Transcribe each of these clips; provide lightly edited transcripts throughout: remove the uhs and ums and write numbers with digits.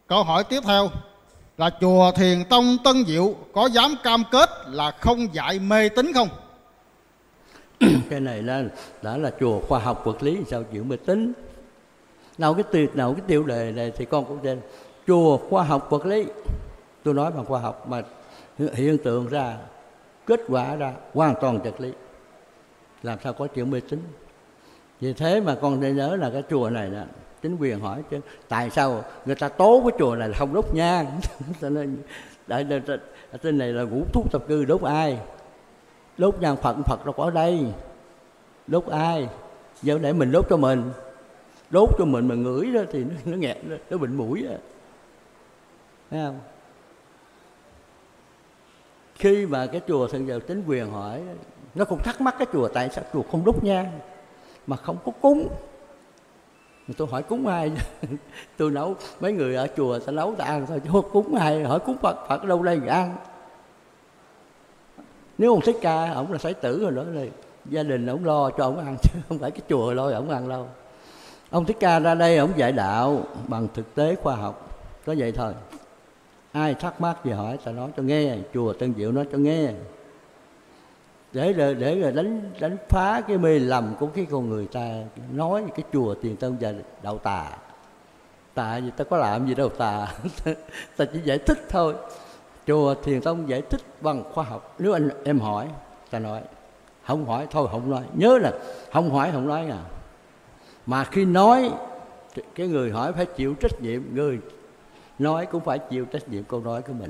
Câu hỏi tiếp theo là chùa Thiền Tông Tân Diệu có dám cam kết là không dạy mê tín không? Cái này đã là chùa khoa học vật lý, sao chịu mê tín? Nào cái tiêu đề này thì con cũng tên chùa khoa học vật lý. Tôi nói bằng khoa học mà hiện tượng ra, kết quả ra hoàn toàn vật lý, làm sao có chuyện mê tín? Vì thế mà con nên nhớ là cái chùa này nè, chính quyền hỏi chứ tại sao người ta tố cái chùa này là không đốt nhang? Cho nên trên này là ngũ thúc tập cư, đốt ai? Đốt nhang Phật đâu có ở đây, đốt ai? Giờ để mình đốt cho mình, đốt cho mình mà ngửi đó thì nó nghẹt, nó bệnh mũi á, thấy không? Khi mà cái chùa Thần Giờ chính quyền hỏi, nó cũng thắc mắc cái chùa tại sao chùa không đốt nhang mà không có cúng. Tôi hỏi cúng ai? Tôi nấu, mấy người ở chùa ta nấu ta ăn thôi chứ cúng ai? Hỏi cúng Phật, Phật ở đâu đây người ăn? Nếu ông Thích Ca, ổng là Thái tử rồi đó, là gia đình ổng lo cho ổng ăn chứ không phải cái chùa lo ổng ăn đâu. Ông Thích Ca ra đây ổng dạy đạo bằng thực tế khoa học, có vậy thôi. Ai thắc mắc gì hỏi ta nói cho nghe, chùa Tân Diệu nói cho nghe, để rồi đánh phá cái mê lầm của cái con người ta nói cái chùa Thiền Tông và đạo tà. Tà gì ta có làm gì đâu tà. Ta chỉ giải thích thôi. Chùa Thiền Tông giải thích bằng khoa học. Nếu em hỏi ta nói, không hỏi thôi không nói. Nhớ là không hỏi không nói à. Mà khi nói cái người hỏi phải chịu trách nhiệm, người nói cũng phải chịu trách nhiệm câu nói của mình.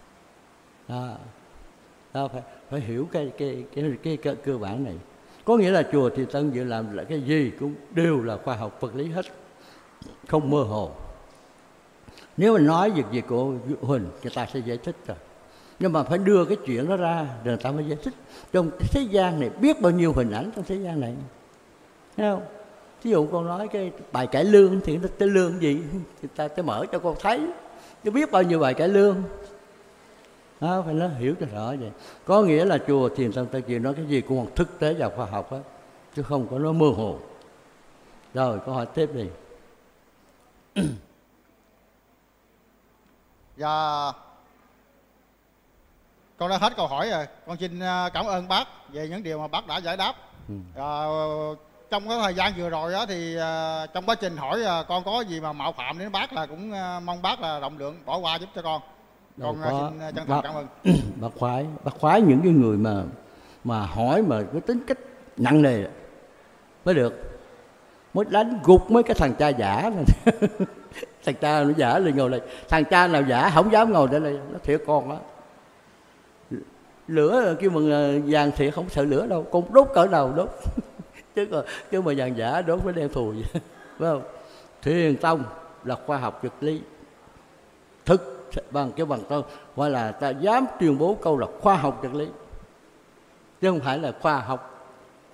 Đó, phải hiểu cái cơ bản này. Có nghĩa là chùa Thiền Tông Diệu làm là cái gì cũng đều là khoa học vật lý hết, không mơ hồ. Nếu mình nói việc gì của Huỳnh, người ta sẽ giải thích rồi. Nhưng mà phải đưa cái chuyện đó ra, rồi người ta mới giải thích. Trong thế gian này biết bao nhiêu hình ảnh trong thế gian này, thấy không? Ví dụ con nói cái bài cải lương thì cái lương gì? Người ta sẽ mở cho con thấy. Chứ biết bao nhiêu bài cải lương. Đó, phải nói hiểu cho rõ vậy. Có nghĩa là chùa Thiền Tông Tân Diệu nói cái gì cũng còn thực tế và khoa học á, chứ không có nói mơ hồ. Rồi câu hỏi tiếp đi. Và con đã hết câu hỏi rồi. Con xin cảm ơn bác về những điều mà bác đã giải đáp. Trong cái thời gian vừa rồi đó thì trong quá trình hỏi con có gì mà mạo phạm đến bác là cũng mong bác là rộng lượng bỏ qua giúp cho con. Con xin chân thành cảm ơn. Bác khoái những cái người mà hỏi mà có tính cách nặng nề mới được, mới đánh gục mấy cái thằng cha giả này. Thằng cha nó giả lên ngồi đây, thằng cha nào giả không dám ngồi đây, nó thiệt con đó. Lửa kêu mà vàng thiệt không sợ lửa đâu, con đốt cỡ đầu đốt. chứ mà vàng giả đốt với đen thùi, phải không? Thiền Tông là khoa học vật lý thực bằng cái bằng tôi gọi là ta dám tuyên bố câu là khoa học vật lý, chứ không phải là khoa học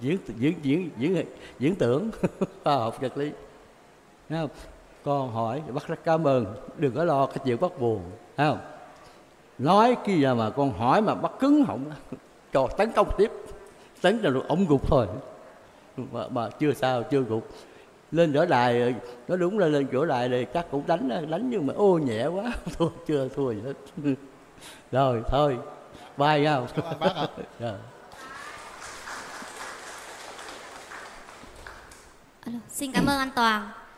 diễn tưởng. Khoa học vật lý. Thấy không? Con hỏi bác rất cảm ơn, đừng có lo cái chuyện bác buồn, thấy không? Nói khi nào mà con hỏi mà bác cứng họng cho tấn công tiếp, tấn là ổng gục thôi, mà chưa sao, chưa gục. Lên võ đài, nó đúng là lên võ đài thì chắc cũng đánh nhưng mà ô nhẹ quá. Thôi chưa thua gì hết. Rồi thôi bye nha. Bác ạ. Xin cảm ơn anh Toàn.